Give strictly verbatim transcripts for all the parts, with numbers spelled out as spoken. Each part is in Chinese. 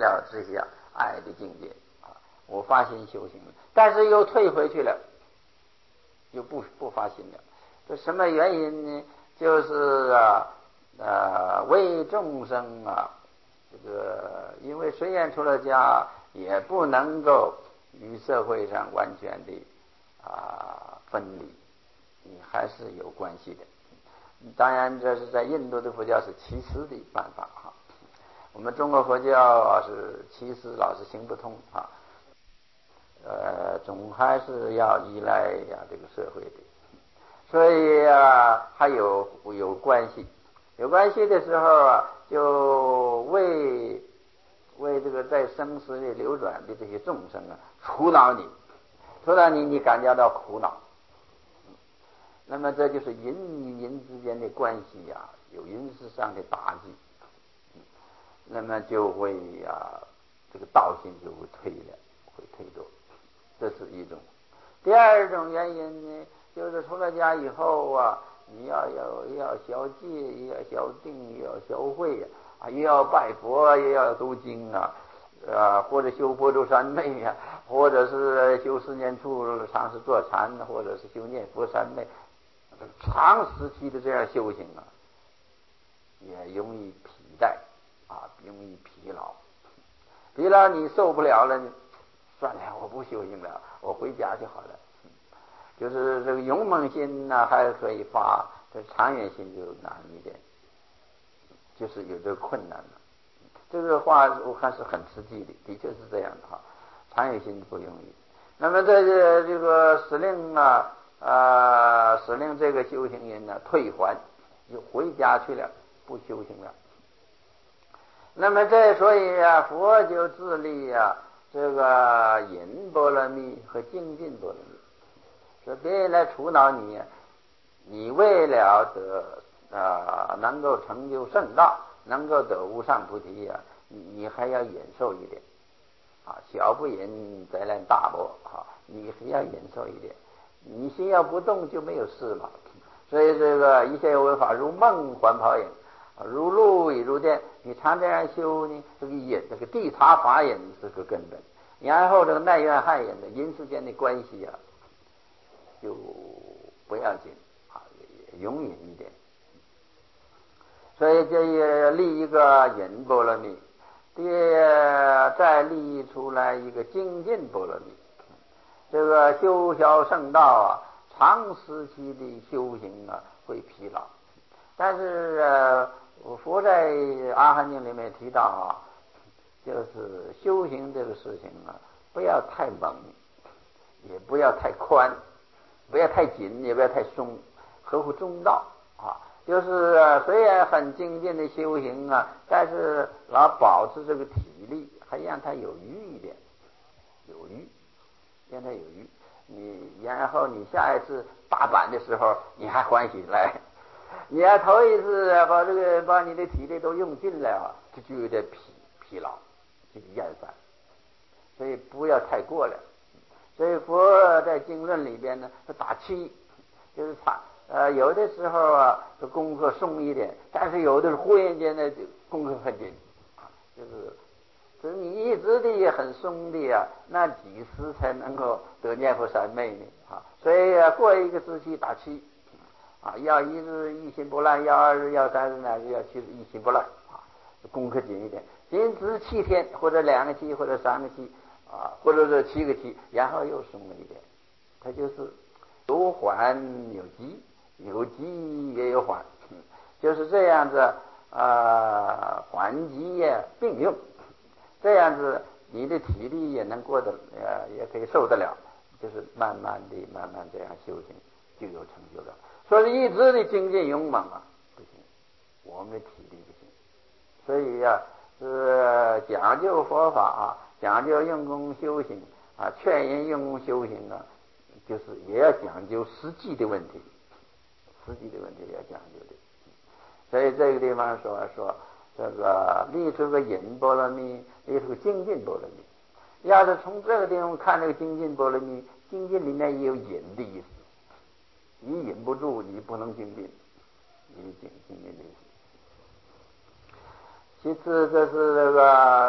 了这些爱的境界啊，我发心修行了，但是又退回去了，又不不发心了。这什么原因呢？就是啊呃为众生啊，这个因为虽然出了家，也不能够与社会上完全的啊分离，你还是有关系的。当然这是在印度的佛教是其实的办法哈，我们中国佛教啊是其实老是行不通啊，呃总还是要依赖呀这个社会的，所以啊还有有关系，有关系的时候啊，就为为这个在生死里流转的这些众生啊苦恼你，除了你你感觉到苦恼，那么这就是人与人之间的关系呀、啊，有人事上的打击，那么就会呀、啊，这个道心就会退了，会退堕，这是一种。第二种原因呢，就是出了家以后啊，你要要要消戒，也要消定，也要消慧啊，也要拜佛，也要读经啊。啊，或者修佛咒三昧呀、啊，或者是修四念处，尝试坐禅，或者是修念佛三昧，长时期的这样修行啊，也容易疲怠啊，容易疲劳。疲劳你受不了了，算了，我不修行了，我回家就好了。就是这个勇猛心呢、啊，还可以发，这长远心就难一点，就是有这个困难了。这个话我看是很实际的，的确是这样的哈，长远心不容易。那么在这这个使令啊啊，使令这个修行人呢退还，就回家去了，不修行了。那么这所以啊，佛就自立啊，这个引波罗蜜和精进波罗蜜，说别人来阻挠你，你为了得啊能够成就圣道，能够得无上菩提啊，你你还要忍受一点啊，小不忍则难大波啊，你还要忍受一点，你心要不动就没有事嘛。所以这个一切有为法如梦幻泡影，如露亦如电，你常这样修呢，这个忍，这个谛察法忍是个根本，然后这个耐怨害忍的人世间的关系啊，就不要紧啊，容忍一点。所以这也立一个忍波罗蜜，第再立出来一个精进波罗蜜。这个修小圣道啊，长时期的修行啊会疲劳，但是呃，佛在阿含经里面提到啊，就是修行这个事情啊，不要太猛，也不要太宽，不要太紧，也不要太松，合乎中道啊。就是、啊、虽然很精进的修行啊，但是老保持这个体力，还让它有余一点，有余，让它有余。你然后你下一次大阪的时候，你还欢喜来。你要头一次把这个把你的体力都用尽了，就就有点疲疲劳，就厌烦。所以不要太过了。所以佛在经论里边呢，他打七，就是他。呃，有的时候啊，这功课松一点，但是有的是忽然间呢，功课很紧，就是，就是你一直的也很松的呀、啊，那几时才能够得念佛三昧呢？啊，所以啊，过一个时期打七，啊，要一日一心不乱，要二日，要三日，乃至要七日一心不乱，啊，功课紧一点，仅只七天或者两个期或者三个期，啊，或者是七个期，然后又松了一点，它就是有缓有急。有急也有缓，就是这样子啊，缓急也并用，这样子你的体力也能过得呃，也可以受得了，就是慢慢的、慢慢这样修行就有成就了。所以一直的精进勇猛啊，不行，我们的体力不行，所以呀、啊，是讲究佛法啊，讲究用功修行啊，劝人用功修行啊，就是也要讲究实际的问题。实际的问题要讲究的，所以这个地方说说这个立出个忍波罗蜜，立出个精进波罗蜜。要是从这个地方看这个精进波罗蜜，精进里面也有忍的意思。你忍不住，你不能精进，你精精进的意思。其次，这是这个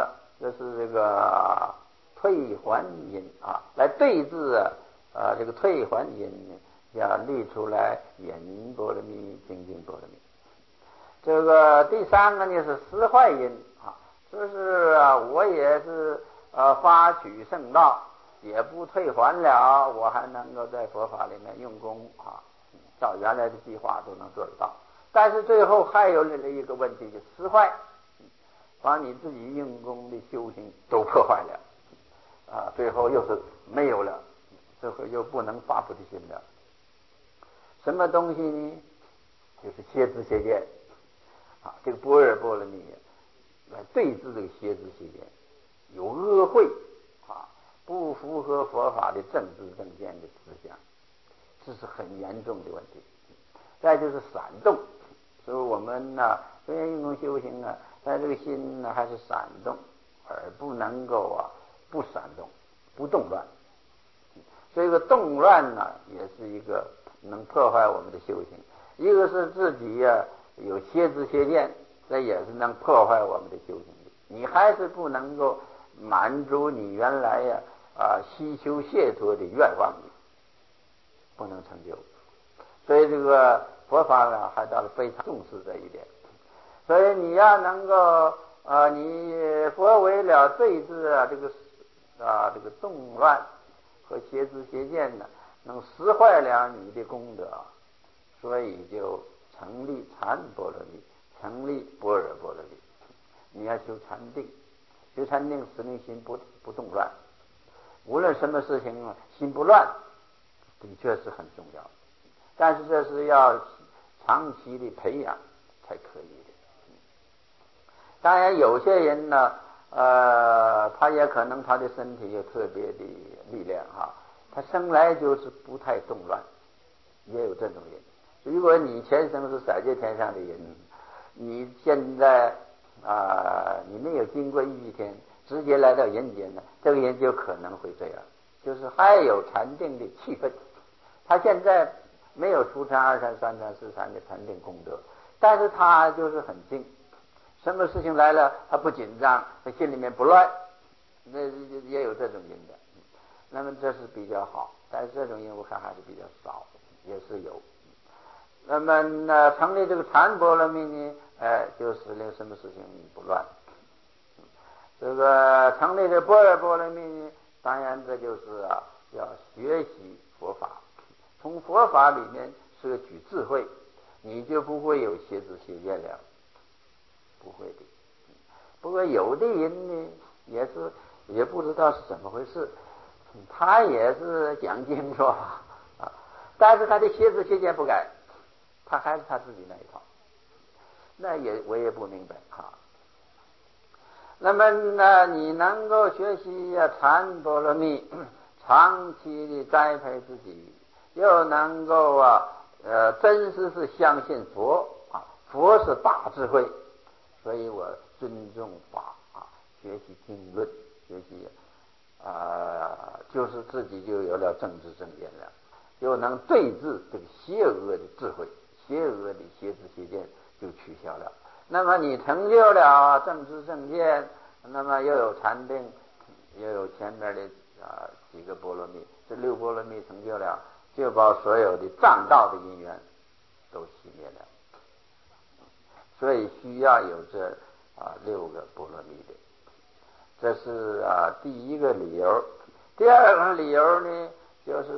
这是这个退还因啊，来对治啊这个退还因呢，要立出来引波罗蜜、精进波罗蜜。这个第三个呢是实坏因啊，就是啊我也是呃发取圣道，也不退还了，我还能够在佛法里面用功啊，照原来的计划都能做得到。但是最后还有一个问题，就实坏，把你自己用功的修行都破坏了啊，最后又是没有了，最后又不能发菩提心了。什么东西呢？就是邪知邪见啊，这个般若波罗蜜来对治这个邪知邪见，有恶慧啊，不符合佛法的正知正见的思想，这是很严重的问题。再就是闪动，所以我们呢、啊，虽然用功修行啊，但这个心呢还是闪动，而不能够啊不闪动，不动乱。这个动乱呢，也是一个能破坏我们的修行。一个是自己呀、啊、有邪知邪见，这也是能破坏我们的修行的。你还是不能够满足你原来呀啊希求解脱的愿望，不能成就。所以这个佛法呢，还到了非常重视这一点。所以你要能够啊，你佛为了对治啊这个啊这个动乱和邪知邪见呢，能实坏了你的功德，所以就成立禅波罗蜜，成立般若波罗蜜。你要修禅定，修禅定使你心不不动乱，无论什么事情啊，心不乱，的确是很重要。但是这是要长期的培养才可以的。当然有些人呢，呃，他也可能他的身体有特别的力量哈，他生来就是不太动乱，也有这种人。如果你前生是色界天上的人，你现在啊、呃，你没有经过一天，直接来到人间呢，这个人就可能会这样，就是还有禅定的气氛。他现在没有初禅、二禅、三禅、四禅的禅定功德，但是他就是很静，什么事情来了他不紧张，他心里面不乱，那也有这种人的。那么这是比较好，但是这种人我看还是比较少，也是有。那么呢，成立这个禅波罗蜜呢，哎，就使令什么事情不乱。这个成立这般若波罗蜜呢，当然这就是啊，要学习佛法，从佛法里面摄取智慧，你就不会有邪知邪见了，不会的。不过有的人呢，也是也不知道是怎么回事，他也是讲经说法啊，但是他的邪知邪见不改，他还是他自己那一套，那也我也不明白哈。那么呢，你能够学习啊禅波罗蜜，长期的栽培自己，又能够啊呃真实是相信佛啊，佛是大智慧，所以我尊重法啊，学习经论，学习啊、呃、就是自己就有了正知正见了，又能对治这个邪恶的智慧，邪恶的邪知邪见就取消了。那么你成就了正知正见，那么又有禅定，又有前面的啊几个波罗蜜，这六波罗蜜成就了，就把所有的障道的因缘都熄灭了。所以需要有这啊六个波罗蜜的，这是啊第一个理由。第二个理由呢，就是、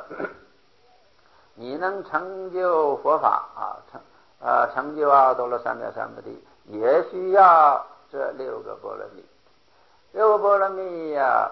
呃、你能成就佛法啊，成啊成就阿耨多罗三藐三菩提，也需要这六个波罗蜜。六个波罗蜜呀、啊，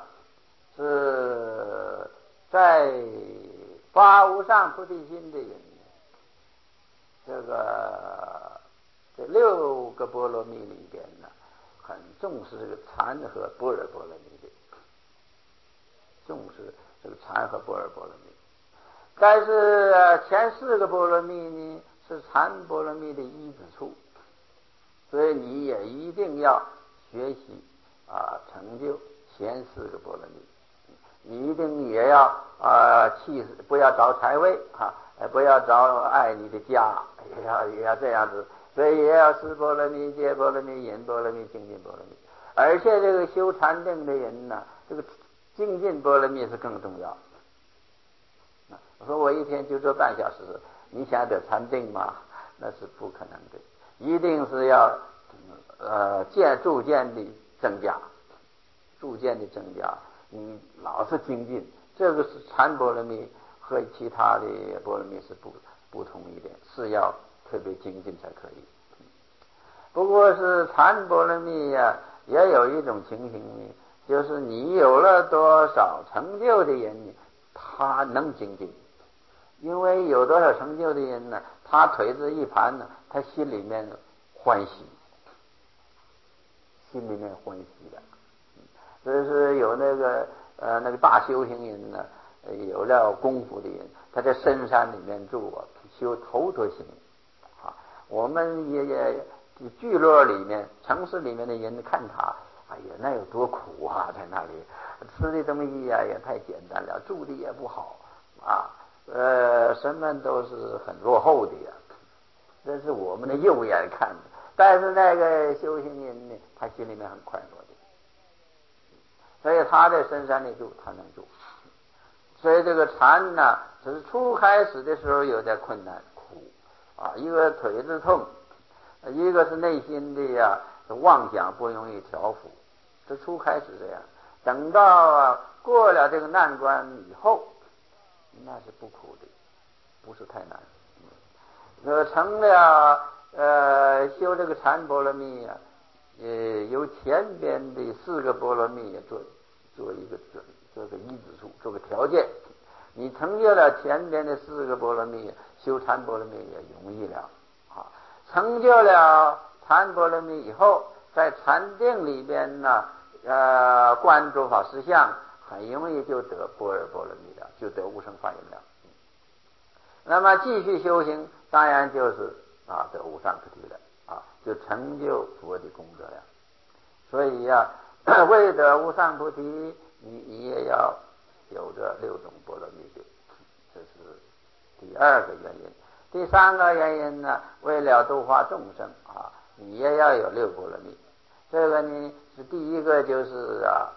是在发无上菩提心的人，这个这六个波罗蜜里边呢，很重视这个禅和般若波罗蜜的，重视这个禅和般若波罗蜜。但是前四个波罗蜜呢，是禅波罗蜜的一指处，所以你也一定要学习啊，成就前四个波罗蜜。你一定也要啊，气不要找财位啊，不要找爱你的家，也要也要这样子。所以也要思波罗蜜、戒波罗蜜、忍波罗蜜、精进波罗蜜。 而且这个修禅定的人呢，这个精进波罗蜜是更重要。我说我一天就做半小时，你想得禅定吗？那是不可能的，一定是要呃渐逐渐的增加，逐渐的增加，你老是精进，这个是禅波罗蜜和其他的波罗蜜是不不同一点，是要特别精进才可以。不过是禅波罗蜜呀、啊，也有一种情形呢，就是你有了多少成就的人呢，他能精进，因为有多少成就的人呢，他腿子一盘呢，他心里面欢喜，心里面欢喜的。所以是有那个呃那个大修行人呢，有了功夫的人，他在深山里面住啊，修头陀行啊。我们也也聚落里面、城市里面的人看他，哎呀，那有多苦啊，在那里吃的东西呀、啊、也太简单了，住的也不好啊，呃，什么都是很落后的呀。这是我们的肉眼看的，但是那个修行人呢，他心里面很快乐的。所以他在深山里住，他能住。所以这个禅呢，只是初开始的时候有点困难苦啊，一个腿子痛，一个是内心的呀、啊、妄想不容易调伏，这初开始这样。等到啊过了这个难关以后，那是不苦的，不是太难。呃，成了呃修这个禅波罗蜜啊。呃，由前边的四个波罗蜜做做一个做做个一指数，做个条件。你成就了前边的四个波罗蜜，修禅波罗蜜也容易了啊。成就了禅波罗蜜以后，在禅定里边呢，呃，观诸法实相，很容易就得般若波罗蜜了，就得无生法忍了。那么继续修行，当然就是啊得无上菩提了。啊，就成就佛的功德了。所以呀、啊，为得无上菩提，你你也要有这六种波罗蜜的，这是第二个原因。第三个原因呢，为了度化众生啊，你也要有六波罗蜜。这个呢是第一个，就是啊，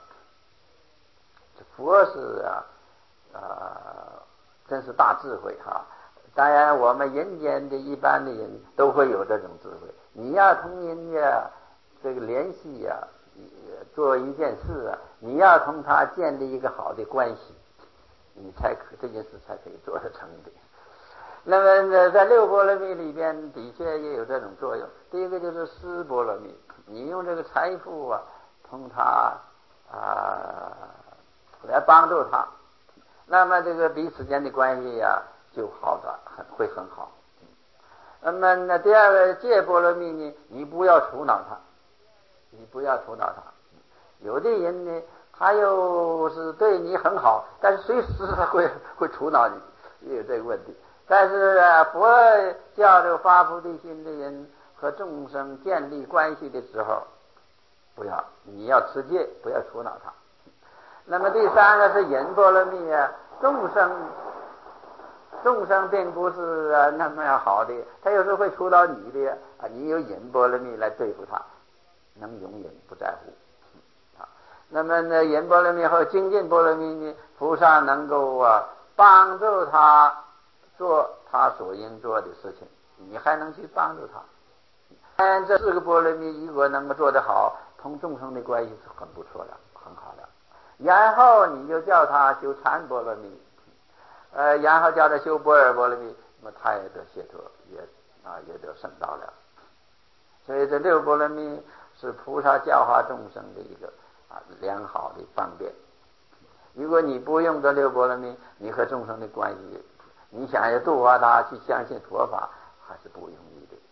佛是啊啊，真是大智慧哈、啊。当然，我们人间的一般的人都会有这种智慧。你要同人家这个联系呀、啊，做一件事啊，你要同他建立一个好的关系，你才可这件事才可以做得成的。那么呢，在六波罗蜜里边，的确也有这种作用。第一个就是施波罗蜜，你用这个财富啊，同他啊来帮助他，那么这个彼此间的关系呀、啊。就好的很会很好。那么呢，第二个戒波罗蜜呢，你不要触恼他，你不要触恼他。有的人呢，他又是对你很好，但是随时他会会触恼你，也有这个问题。但是啊，佛教这个发菩提心的人和众生建立关系的时候，不要你要持戒，不要触恼他。那么第三个是忍波罗蜜啊，众生。众生并不是啊那么样好的，他有时候会触到你的啊，你有忍波罗蜜来对付他，能容忍不在乎啊。那么呢，忍波罗蜜和精进波罗蜜呢，菩萨能够啊帮助他做他所应做的事情，你还能去帮助他。当然，这四个波罗蜜如果能够做得好，同众生的关系是很不错的，很好的。然后你就叫他修禅波罗蜜。呃，然后叫他修般若波罗蜜，那么他也得解脱，也啊也得圣道了。所以这六波罗蜜是菩萨教化众生的一个啊良好的方便。如果你不用这六波罗蜜，你和众生的关系，你想要度化他去相信佛法，还是不容易的。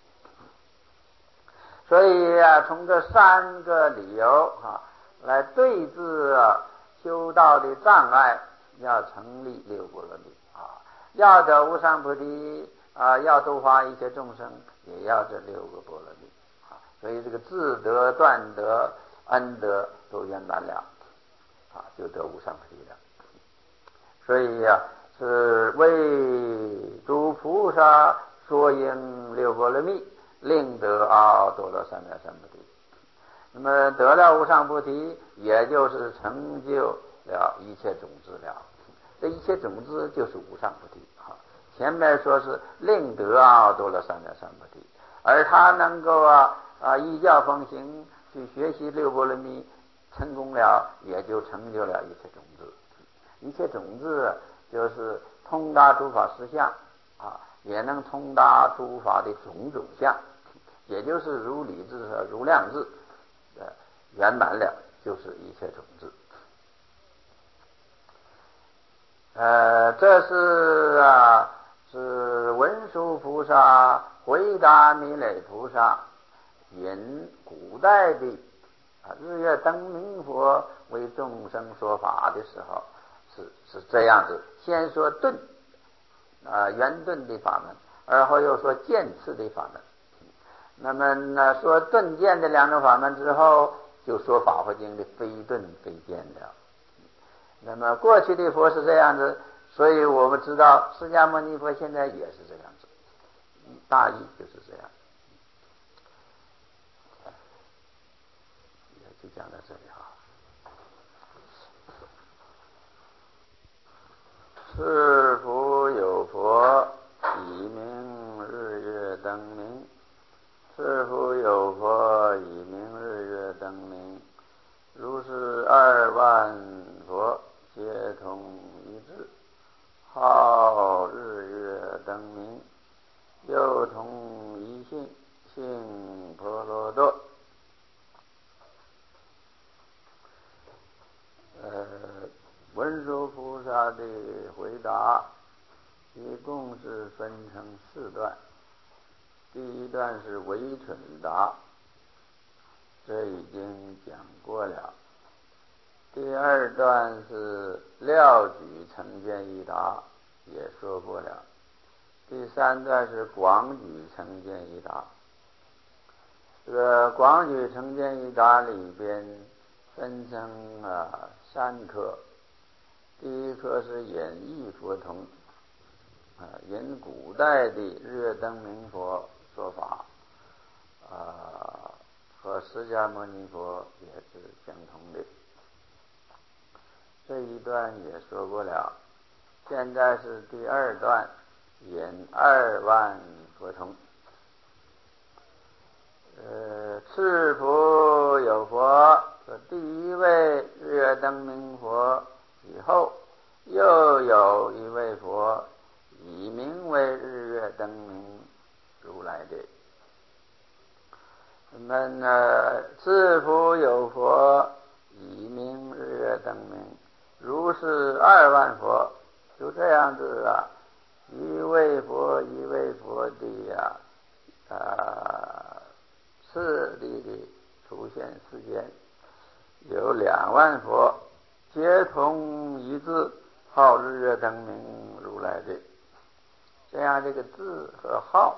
所以啊，从这三个理由啊来对治啊修道的障碍。要成立六波罗蜜啊，要得无上菩提啊，要度化一切众生，也要这六个波罗蜜啊。所以这个智德、断德、恩德都圆满了啊，就得无上菩提了。所以呀、啊，是为诸菩萨说应六波罗蜜，令得阿耨多罗三藐三菩提。 那么得了无上菩提，也就是成就了一切种子了。这一切种子就是无上菩提啊。前面说是令得啊多罗三藐三菩提，而他能够啊啊依教奉行去学习六波罗蜜，成功了，也就成就了一切种子。一切种子就是通达诸法实相啊，也能通达诸法的种种相，也就是如理智和如量智呃圆满了，就是一切种子。呃，这是啊，是文殊菩萨回答弥勒菩萨引古代的啊日月灯明佛为众生说法的时候，是是这样子，先说顿啊圆顿的法门，而后又说渐次的法门。那么呢，说顿渐的两种法门之后，就说法华经的非顿非渐了。那么过去的佛是这样子，所以我们知道释迦牟尼佛现在也是这样子，大意就是这样。也就讲到这里啊。是福有佛，以名日月灯明。是福有佛，以名日月灯明。如是二万佛，皆同一致，号日月灯明。又同一性，性婆罗多。呃，文殊菩萨的回答一共是分成四段。第一段是唯蠢答，这已经讲过了。第二段是料举成见一答，也说过了。第三段是广举成见一答。这个广举成见一答里边分成啊三科。第一科是演绎佛童啊，引古代的日月灯明佛说法啊，和释迦牟尼佛也是相同的。这一段也说过了。现在是第二段，引二万佛童。呃，次佛有佛，第一位日月灯明佛以后，又有一位佛，以名为日月灯明如来的。那么呢，次佛有佛，以名日月灯明，如是二万佛，就这样子啊，一位佛一位佛的呀啊次第的出现世间，有两万佛，皆同一字，号日月灯明如来的。这样这个字和号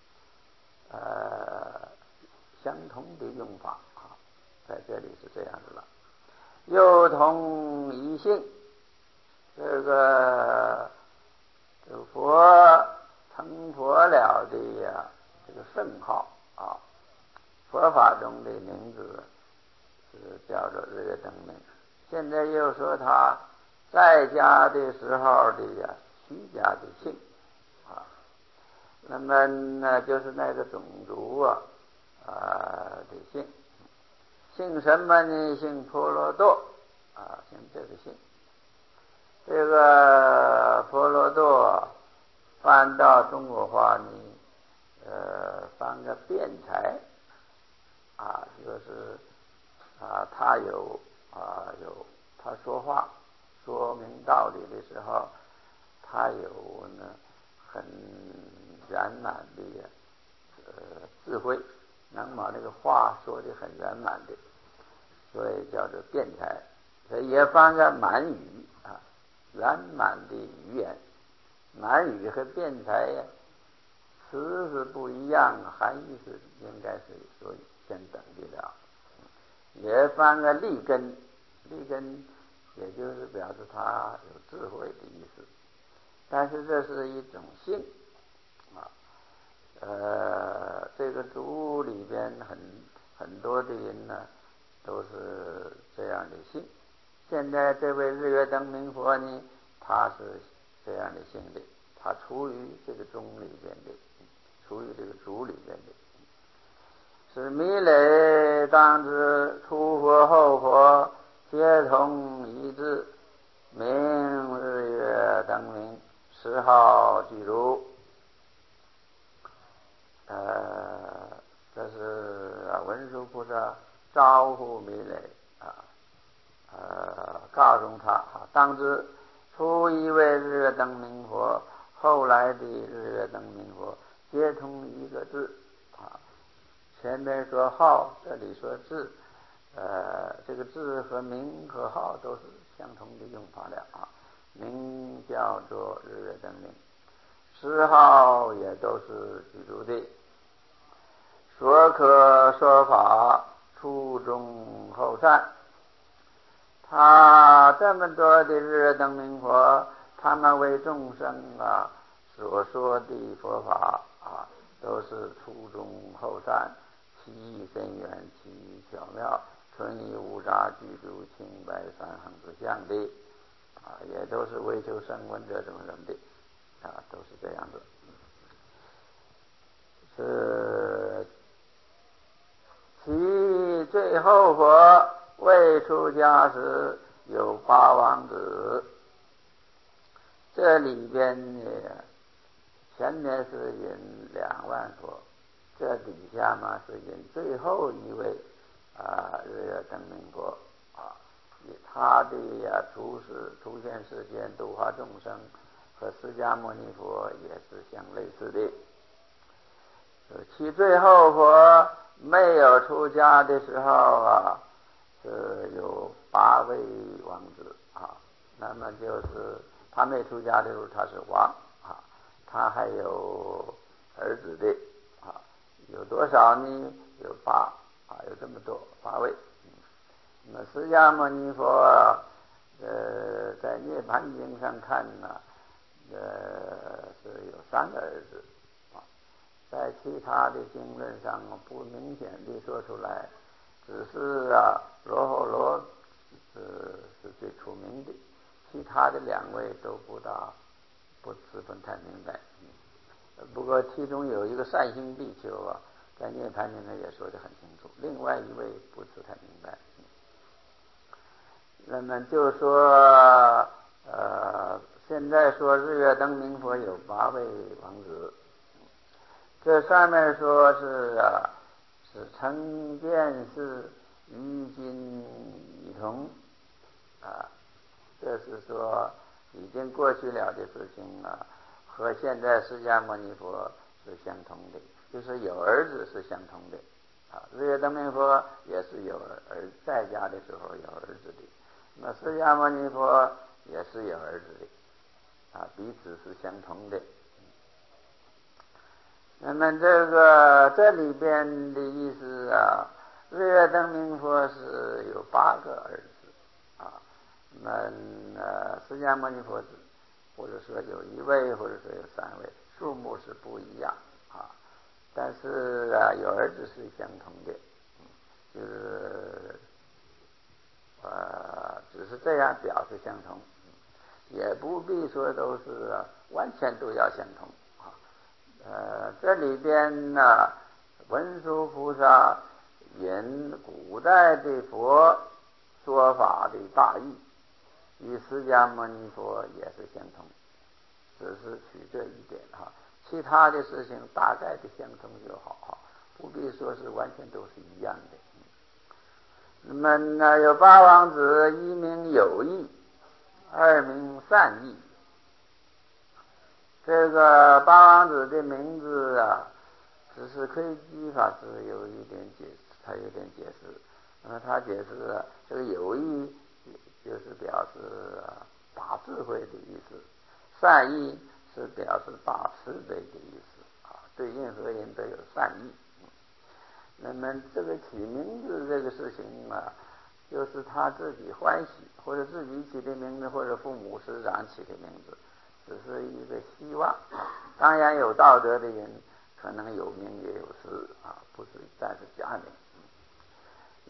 呃相同的用法啊，在这里是这样子了。又同一性，这个这个佛成佛了的呀，这个圣号啊，佛法中的名字是叫做日月灯明。现在又说他在家的时候的呀虚假的姓啊，那么呢就是那个种族啊啊的姓，姓什么呢？姓婆罗多啊，姓这个姓。这个婆罗多翻到中国话呢，呃，翻个辩才啊，就是啊，他有啊有他说话说明道理的时候，他有呢很圆满的呃智慧，能把那个话说得很圆满的，所以叫做辩才。所以也翻个满语啊，圆满的语言。满语和辩才呀，词是不一样，含义是应该是所相等的了。也翻个利根，利根也就是表示他有智慧的意思。但是这是一种性啊，呃，这个族里边很很多的人呢， 都是这样的性。现在这位日月灯明佛呢，他是这样的性的，他处于这个中里边的，处于这个主里边的，是弥勒当知初佛后佛皆同一致，明日月灯明，十号具足。呃，这是文殊菩萨招呼弥勒啊，呃，告诉他当知初一位日月灯明佛，后来的日月灯明佛皆同一个字啊。前面说号，这里说字，呃，这个字和名和号都是相同的用法了啊。名叫做日月灯明，十号也都是具足的。说可说法，初中后善。他这么多的日月灯明佛，他们为众生啊所说的佛法啊，都是初中后善，其意深远，其意巧妙，纯以无杂具足，清白三行之相的啊，也都是为求声闻者众生的啊，都是这样子。是其最后佛未出家时有八王子，这里边呢，前面是引两万佛，这底下嘛是引最后一位啊日月灯明佛啊，以他的呀出世出现世间度化众生，和释迦牟尼佛也是相类似的。其最后佛没有出家的时候啊，是有八位王子啊，那么就是他没出家的时候他是王啊，他还有儿子的啊，有多少呢？有八啊，有这么多八位。那么释迦牟尼佛呃在涅盘经上看呢，呃是有三个儿子。在其他的经论上不明显地说出来，只是啊罗睺罗是是最出名的，其他的两位都不大不十分太明白。不过其中有一个善心比丘啊，在涅盘经上也说得很清楚，另外一位不是太明白。那么就说呃现在说日月灯明佛有八位王子，这上面说是啊，是成见是于今已同啊，这是说已经过去了的事情啊，和现在释迦牟尼佛是相同的，就是有儿子是相同的啊。日月灯明佛也是有儿在家的时候有儿子的，那释迦牟尼佛也是有儿子的啊，彼此是相同的。那么这个这里边的意思啊，日月灯明佛是有八个儿子啊，那么呃释迦牟尼佛子或者说有一位或者说有三位，数目是不一样啊，但是啊有儿子是相同的，就是呃只是这样表示相同，也不必说都是、啊、完全都要相同。呃，这里边呢、啊，文殊菩萨引古代的佛说法的大意，与释迦牟尼佛也是相同，只是取这一点哈，其他的事情大概的相同就好哈，不必说是完全都是一样的。那么呢，有八王子，一名有义，二名善义。这个八王子的名字啊，只是窥基法师有一点解释，他有点解释。那么他解释啊，这个有意就是表示、啊、大智慧的意思，善意是表示大慈悲的意思啊，对任何人都有善意。那么这个起名字这个事情啊，就是他自己欢喜，或者自己起的名字，或者父母师长起的名字。只是一个希望，当然有道德的人可能有名也有失啊，不是但是假名。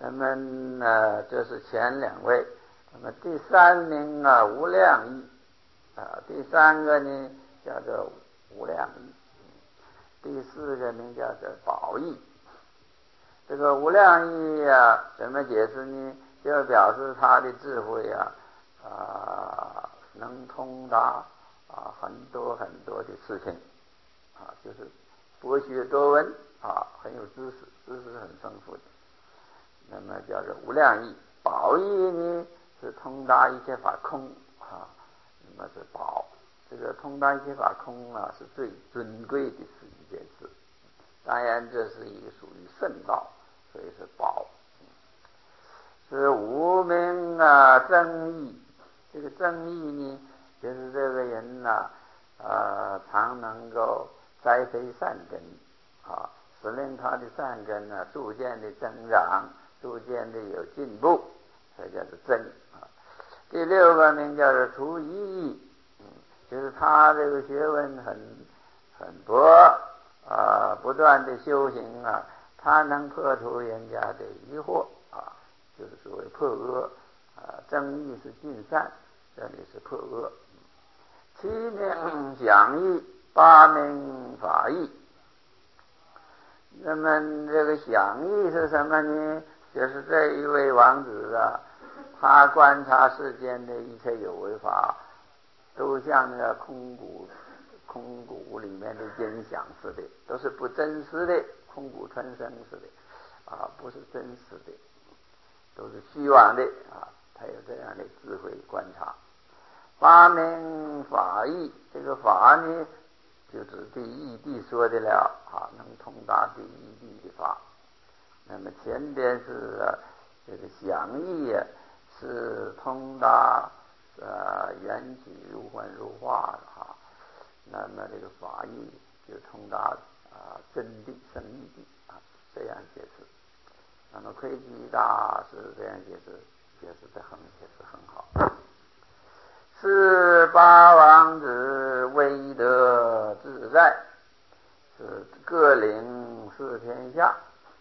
那么呢，这是前两位。那么第三名啊，无量义啊，第三个呢叫做无量义，第四个名叫做宝义。这个无量义啊，怎么解释呢？就表示他的智慧啊，啊，能通达啊很多很多的事情啊，就是博学多闻啊，很有知识，知识很丰富的。那么叫做无量义。宝义呢是通达一切法空啊，那么是宝。这个通达一切法空啊，是最尊贵的是一件事。当然，这是一个属于圣道，所以是宝。是无名啊，正义。这个正义呢，就是这个人呢、啊，呃，常能够栽培善根啊，使令他的善根呢、啊、逐渐的增长，逐渐的有进步，这叫做正啊。第六个名叫做除疑义，嗯，就是他这个学问很很博啊，不断的修行啊，他能破除人家的疑惑啊，就是所谓破恶啊。正义是尽善，这里是破恶。七名讲义，八名法义。那么这个想义是什么呢？就是这一位王子啊，他观察世间的一切有为法，都像那个空谷空谷里面的音响似的，都是不真实的，空谷吞声似的啊，不是真实的，都是虚妄的啊。他有这样的智慧观察。八名法义，这个法呢，就指第一谛说的了啊，能通达第一谛的法。那么前边是、啊、这个想义啊，是通达呃缘起如幻如化的啊。那么这个法义就通达啊真谛生义谛啊，这样解释。那么窥基大师这样解释，解释的很解释很好。是八王子威德自在，是各领四天下。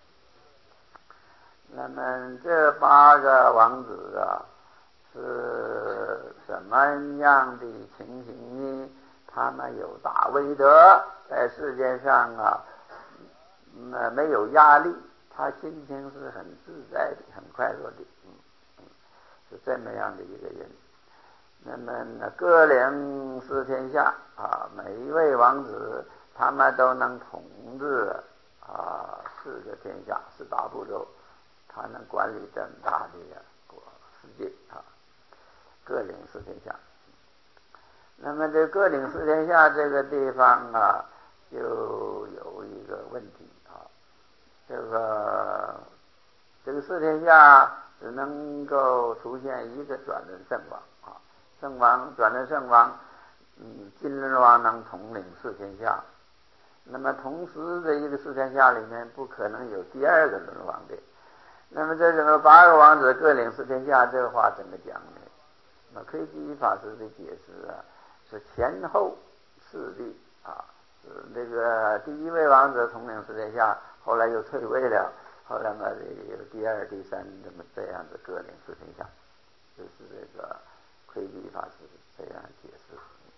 那么这八个王子啊，是什么样的情形呢？他们有大威德，在世界上啊，嗯、没有压力，他心情是很自在的，很快乐的，嗯嗯，是这么样的一个人。那么各领四天下啊，每一位王子他们都能统治啊四个天下，四大部洲，他能管理这么大的国世界啊，各领四天下。那么这各领四天下这个地方啊，就有一个问题啊，这个这个四天下只能够出现一个转轮圣王啊。圣王转轮圣王，嗯，金轮王能统领四天下，那么同时这一个四天下里面不可能有第二个轮王的。那么这什么八个王子各领四天下，这个话怎么讲呢？那窥基法师的解释啊，是前后势力啊，是那个第一位王子统领四天下，后来又退位了，后来嘛有第二、第三这么这样子各领四天下，就是这个窥基法师这样解释。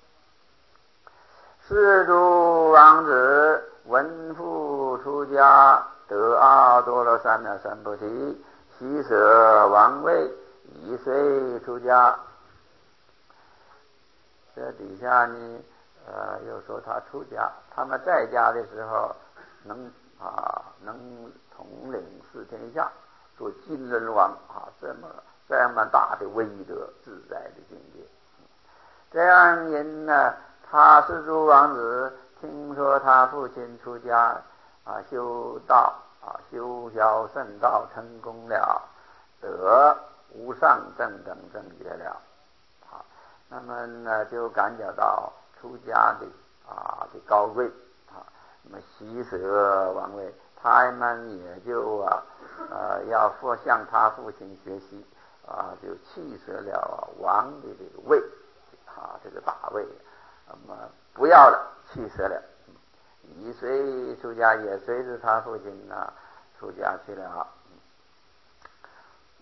四诸王子闻父出家，得阿多罗三藐三菩提，悉舍王位，已遂出家。这底下呢，呃，又说他出家，他们在家的时候能啊能统领四天下，做金轮王啊，这么这么大的威德自在的境界。这样人呢，他是诸王子，听说他父亲出家啊，修道啊，修小圣道成功了，得无上正等正觉了。那么呢，就感觉到出家的啊的高贵啊，那么悉舍王位，他们也就啊呃要复向他父亲学习啊，就弃舍了王的这个位啊，这个大位，那么不要了，弃舍了，已随出家，也随着他父亲啊出家去了。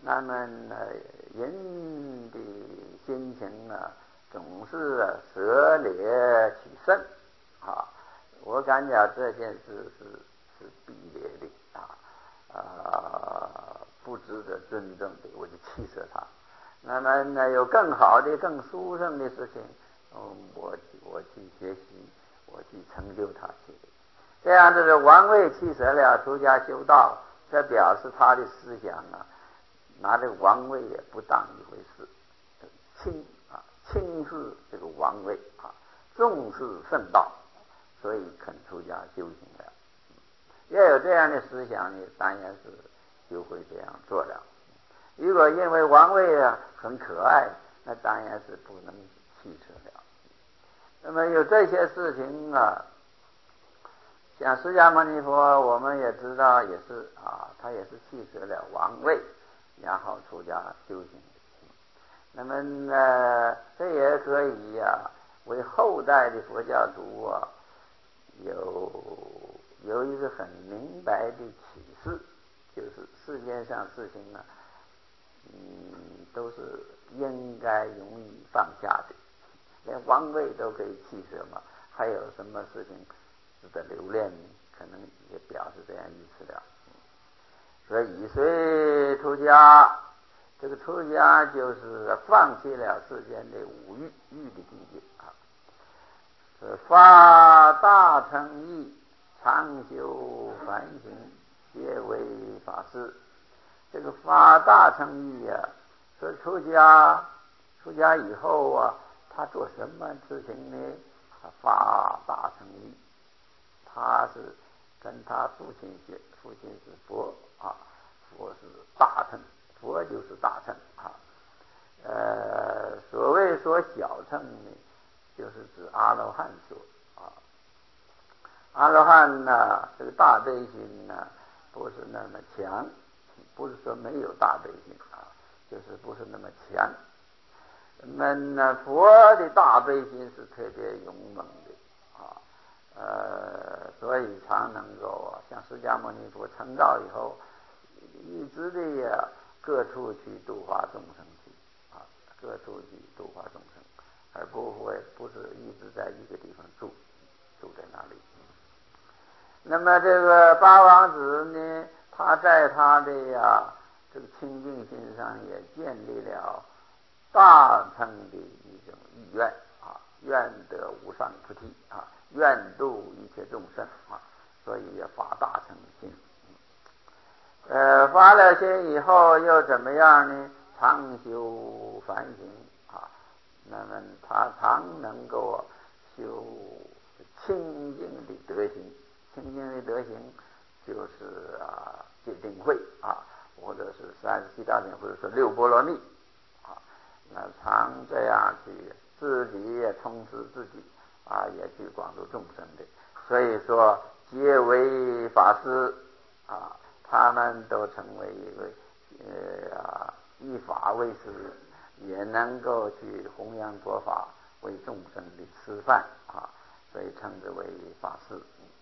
那么呢，人的心情啊，总是舍劣取胜啊。我感觉这件事是是卑劣的啊，啊，不值得尊重的，我就弃舍它。那么呢，有更好的、更殊胜的事情，嗯，我我去学习，我去成就它去。这样子的王位弃舍了，出家修道，这表示他的思想啊，拿这个王位也不当一回事，轻啊轻视这个王位啊，重视圣道，所以肯出家修行了。要有这样的思想呢，当然是就会这样做了。如果因为王位啊很可爱，那当然是不能弃舍了。那么有这些事情啊，像释迦牟尼佛，我们也知道也是啊，他也是弃舍了王位，然后出家修行。那么呢，这也可以啊，为后代的佛教徒啊，有有一个很明白的启示，就是世界上事情啊，嗯，都是应该容易放下的，连王位都可以弃舍嘛，还有什么事情值得留恋呢？可能也表示这样意思了。所以以随出家，这个出家就是放弃了世间的五欲欲的境界啊，是发大乘意，常修梵行，皆为法师。这个发大乘意啊，说出家出家以后啊，他做什么事情呢？他发大乘意，他是跟他父亲学，父亲是佛啊，佛是大乘，佛就是大乘啊。呃，所谓说小乘呢，就是指阿罗汉说啊。阿罗汉呢，这个大悲心呢，不是那么强，不是说没有大悲心啊，就是不是那么强。那么佛的大悲心是特别勇猛的啊，呃，所以常能够啊，像释迦牟尼佛成道以后，一直的呀各处去度化众生去啊，各处去度化众生，而不会不是一直在一个地方住，住在那里。那么这个八王子呢，他在他的呀这个清净心上也建立了大乘的一种意愿啊，愿得无上菩提啊，愿度一切众生啊，所以也发大乘心。呃，发了心以后又怎么样呢？常修梵行啊，那么他常能够修清净的德行。清净的德行就是啊戒定慧啊，或者是三十七大愿，或者说六波罗蜜啊，那常这样去自己也充实自己啊，也去广度众生的。所以说皆为法师啊，他们都成为一个呃啊以法为师，也能够去弘扬佛法，为众生的示范啊，所以称之为法师。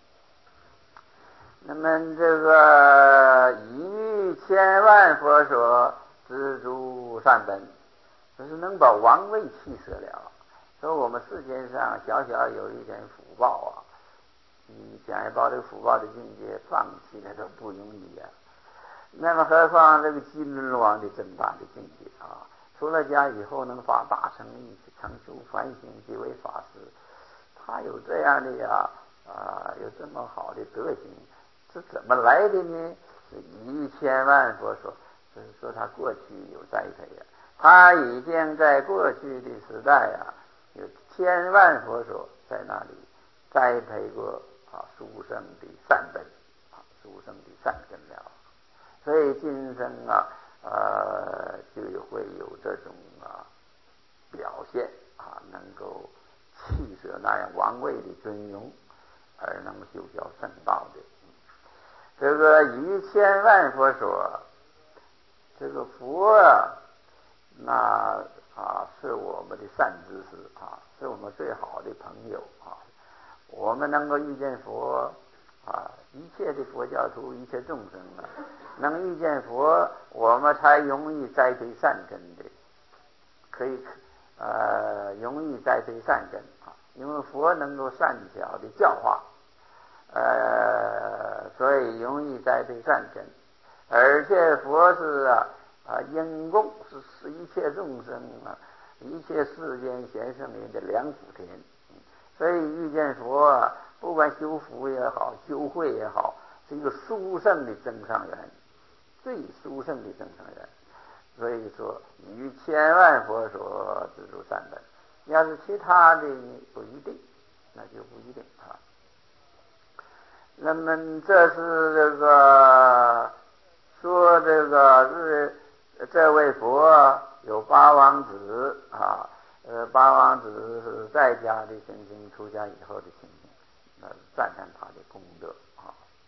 那么这个一遇千万佛所，知诸善本，就是能把王位弃舍了。说我们世间上小小有一点福报啊，你想要把这个福报的境界放弃了都不容易啊。那么何况这个金轮王的这么大的境界啊，出了家以后能发大乘意，常修梵行，即为法师，他有这样的呀啊，有这么好的德行。是怎么来的呢？是一千万佛所，就是说他过去有栽培呀，他已经在过去的时代啊，有千万佛所在那里栽培过啊殊胜的善本啊，殊胜的善根了。所以今生啊，呃，就会有这种啊表现啊，能够弃舍那样王位的尊荣，而能修教圣道的。这个一千万佛所，这个佛啊，那啊是我们的善知识啊，是我们最好的朋友啊。我们能够遇见佛啊，一切的佛教徒，一切众生啊， 能遇见佛，我们才容易栽培善根的，可以呃容易栽培善根啊，因为佛能够善巧的教化，呃，所以容易栽培善根，而且佛是啊啊因供，是是一切众生啊，一切世间贤圣人的良福田，所以遇见佛啊，不管修福也好，修慧也好，是一个殊胜的增上缘，最殊胜的增上缘。所以说，与千万佛所资助善本，要是其他的不一定，那就不一定啊。那么这是这个说这个是这位佛有八王子啊，呃，八王子是在家的情形，出家以后的情形，那赞叹他的功德啊。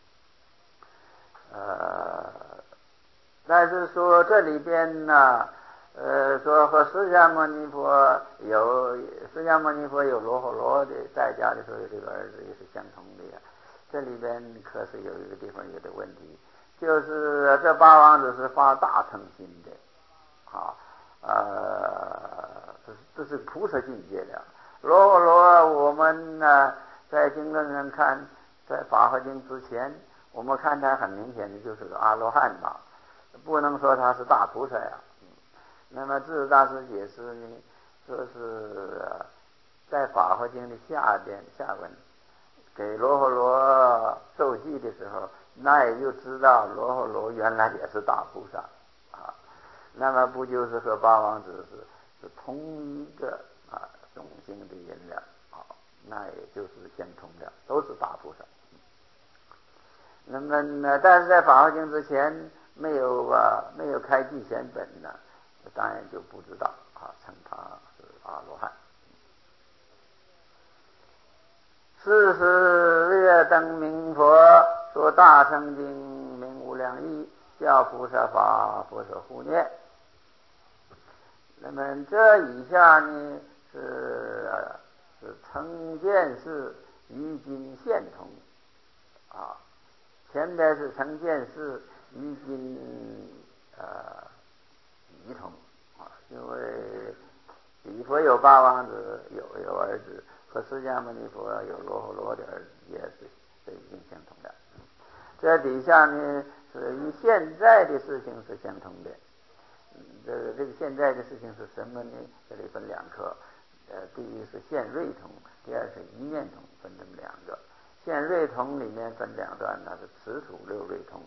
呃，但是说这里边呢，呃，说和释迦牟尼佛有释迦牟尼佛有罗睺罗的在家的时候有这个儿子也是相同的呀。这里边可是有一个地方有点问题，就是这八王子是发大乘心的，啊，呃，这是这是菩萨境界的。罗睺罗，我们呢在经论上看，在法华经之前，我们看他很明显的就是个阿罗汉嘛，不能说他是大菩萨呀。那么智大师解释呢，说是在法华经的下边下文。给罗睺罗受记的时候，那也就知道罗睺罗原来也是大菩萨啊。那么不就是和八王子是是同一个啊种姓的人了啊？那也就是相同的，都是大菩萨。那么呢，但是在法华经之前没有啊没有开记显本呢，当然就不知道啊，称他是阿罗汉。四十日月灯明佛说大乘经名无量义，教菩萨法佛所护念。那么这以下呢是是成见是于今现同啊，前边是成见是于今呃仪同啊，因为彼佛有八王子，有有儿子。和释迦牟尼佛有罗睺罗的儿子也是是已经相同的。这底下呢是与现在的事情是相同的。这个这个现在的事情是什么呢？这里分两科，呃，第一是现瑞同，第二是一念同，分这么两个。现瑞同里面分两段，那是此处六瑞同。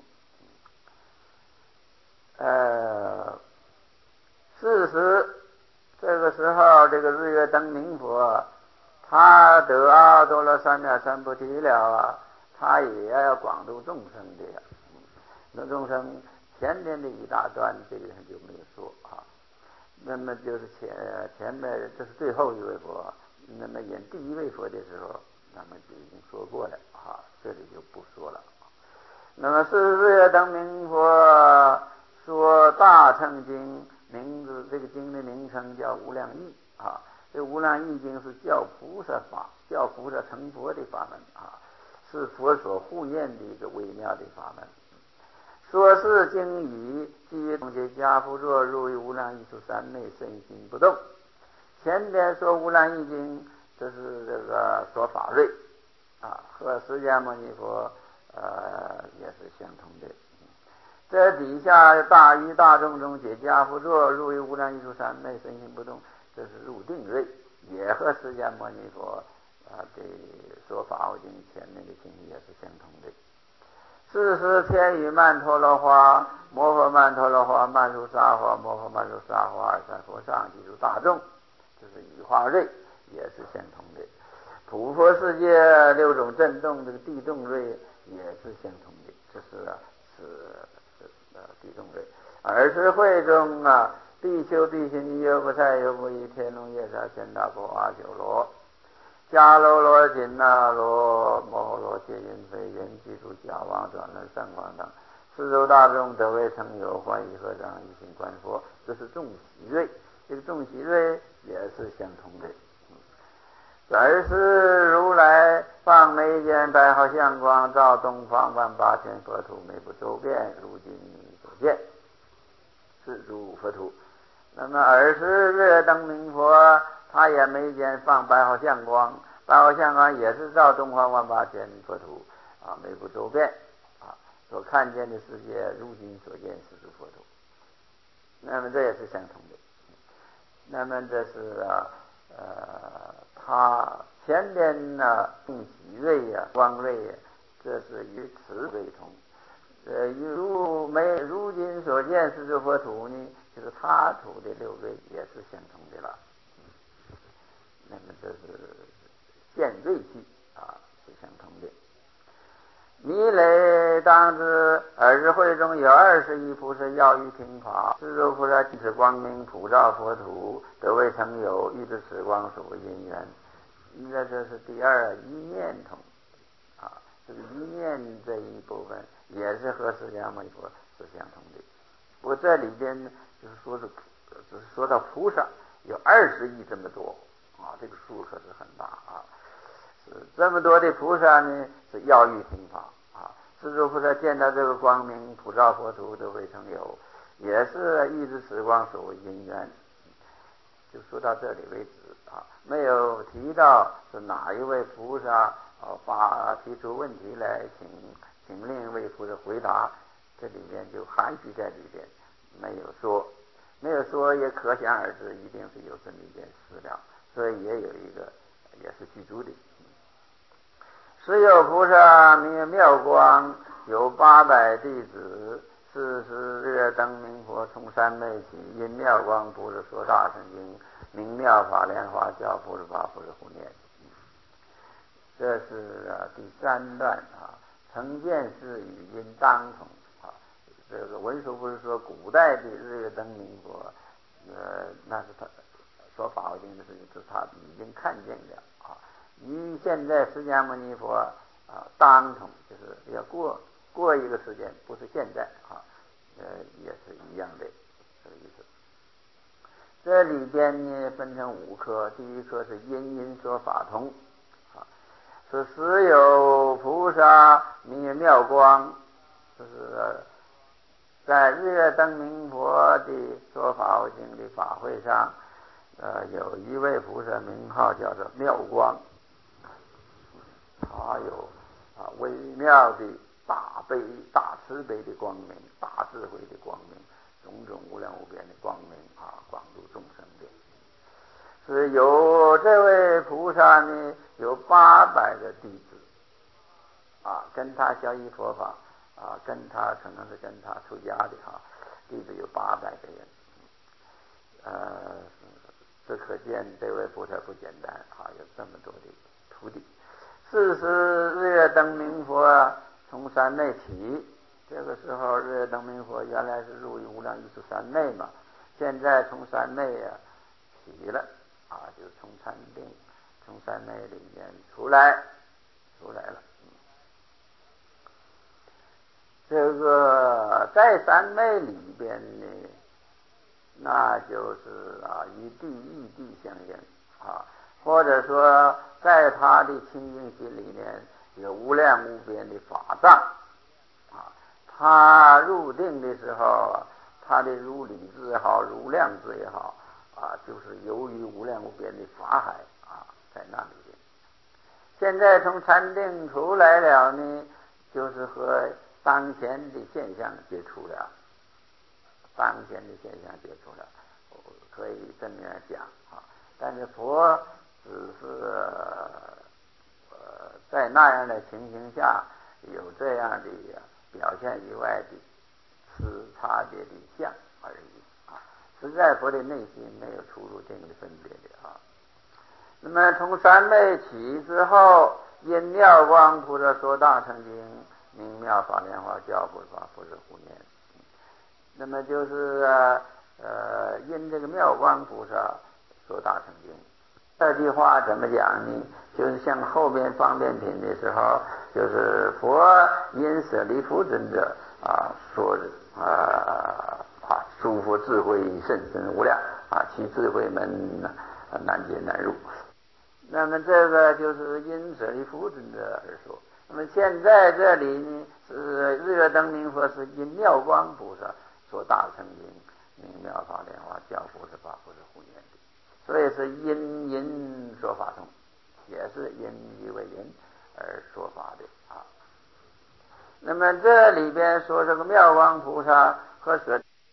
呃，事实这个时候，这个日月灯明佛。他得阿多罗三藐三菩提了啊，他也要广度众生的呀。那众生前面的一大段，这个人就没有说啊。那么就是前前面这是最后一位佛，那么演第一位佛的时候，那么就已经说过了啊，这里就不说了。那么是日月灯明佛说大乘经，名字这个经的名称叫无量义啊。这无量义经是教菩萨法，教菩萨成佛的法门啊，是佛所护念的一个微妙的法门。说是经语基于总结家父若入于无量义处三昧，身心不动。前边说无量义经，这是这个说法瑞啊，和释迦牟尼佛呃也是相同的。这底下大于大众中解家父若入于无量义处三昧，身心不动。这是入定瑞，也和释迦牟尼佛啊的说法华经前面的经也是相同的。四十天与曼陀罗花，摩诃曼陀罗花，曼殊沙华，摩诃曼殊沙华，二三佛上记住大众，这是羽化瑞，也是相同的。普佛世界六种震动，这个地动瑞也是相同的，这是啊是是呃地动瑞。二十会中啊。地球地心约不太有不一天龙夜叉千大婆阿修罗迦楼罗紧那罗摩罗切云飞云记住假王转轮三光等四周大众得为成有欢喜合掌一心观佛，这是众喜瑞，这个众喜瑞也是相同的。 尔时如来放眉间白毫相光，照东方万八千佛土，眉不周遍，如今所见是诸佛土。那么尔时日月灯明佛，他也眉间放白毫相光，白毫相光也是照东方万八千佛土啊，眉不周遍啊，所看见的世界如今所见是诸佛土。那么这也是相同的。那么这是啊呃他前边呢用喜瑞呀、光瑞呀，这是与此为同。呃，如没如今所见是诸佛土呢，就是他土的六瑞也是相同的了。那么这是现瑞气啊，是相同的。弥勒当知尔时会中有二十亿菩萨要于听法，是诸菩萨尽此光明普照佛土，得未曾有，欲知此光所为因缘。那这是第二一念同啊，这个一念这一部分也是和释迦牟尼佛是相同的。不过这里边就是说是只是说到菩萨有二十亿这么多啊，这个数可是很大啊。是这么多的菩萨呢，是要欲听法啊。是诸菩萨见到这个光明普照佛土都未曾有，也是欲知此光所为因缘。就说到这里为止啊，没有提到是哪一位菩萨啊发提出问题来，请请另一位菩萨回答，这里面就含蓄在里边，没有说，没有说也可想而知，一定是有这么一件事了，所以也有一个也是具足的。时有菩萨名妙光，有八百弟子，是时日月灯明佛从三昧起，因妙光菩萨说大乘经，名妙法莲华教菩萨法菩萨护念。这是啊第三段啊，成见是语音当从啊。这个文殊不是说古代的日月灯明佛，呃，那是他说法华经的事情，是他已经看见了啊。与现在释迦牟尼佛啊当同，就是要过过一个时间，不是现在啊，呃，也是一样的这个意思。这里边呢分成五科，第一科是因因说法通啊，是时有菩萨名曰妙光，就是在日月灯明佛的说法华经的法会上，呃，有一位菩萨名号叫做妙光。他有啊微妙的大悲大慈悲的光明，大智慧的光明，种种无量无边的光明啊，广度众生的。是有这位菩萨呢，有八百个弟子啊，跟他学习佛法啊，跟他可能是跟他出家的哈、啊，弟子有八百个人。呃，这可见这位菩萨不简单啊，有这么多的徒弟。是时日月灯明佛从三昧起，这个时候日月灯明佛原来是入于无量艺术三昧嘛，现在从三昧啊起了啊，就从禅定从三昧里面出来出来了。这个在三昧里边呢，那就是啊与地异地相应啊，或者说在他的清净心里面有无量无边的法藏啊，他入定的时候，他的如理智也好，如量智也好啊，就是由于无量无边的法海啊，在那里边。现在从禅定出来了呢，就是和当前的现象接触了，当前的现象接触了，可以这么样讲啊。但是佛只是呃在那样的情形下有这样的表现以外的此差别的相而已啊，实在佛的内心没有出入定的分别的啊。那么从三昧起之后，因妙光菩萨说大乘经，名妙法莲华教菩萨菩萨护念。那么就是啊呃因这个妙光菩萨说大乘经，这句话怎么讲呢？就是像后面方便品的时候，就是佛因舍利弗尊者啊说啊啊诸佛智慧甚深无量啊，其智慧门难解难入。 那么这个就是因舍利弗尊者而说。那么现在这里呢，是日月灯明佛是因妙光菩萨所大乘经明妙法莲华教菩萨法菩萨护念的，所以是因因说法通，也是因一为因而说法的啊。那么这里边说这个妙光菩萨和舍